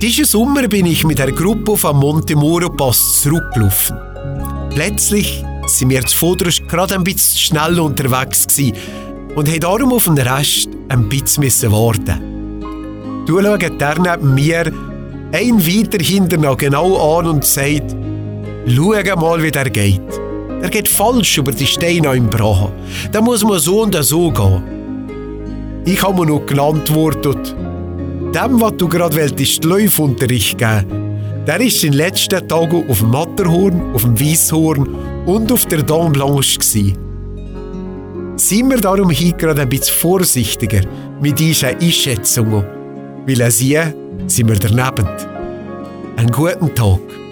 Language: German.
Diesen Sommer bin ich mit der Gruppe vom Monte Moro Pass zurückgelaufen. Plötzlich sind wir zu Vorderst gerade ein bisschen schnell unterwegs gewesen und haben darum auf den Rest ein bisschen warten. Du schaust der neben mir ein weiter hinter noch genau an und sagt: «Schau mal, wie der geht. Der geht falsch über die Steine im Brachen. Da muss man so und so gehen.» Ich habe mir noch geantwortet: «Dem, was du gerade wolltest, Läufunterricht geben, der ist in den letzten Tagen auf dem Matterhorn, auf dem Weisshorn und auf der Dame Blanche gsi.» Sind wir darum hier gerade ein bisschen vorsichtiger mit diesen Einschätzungen, weil sind wir daneben. Einen guten Tag.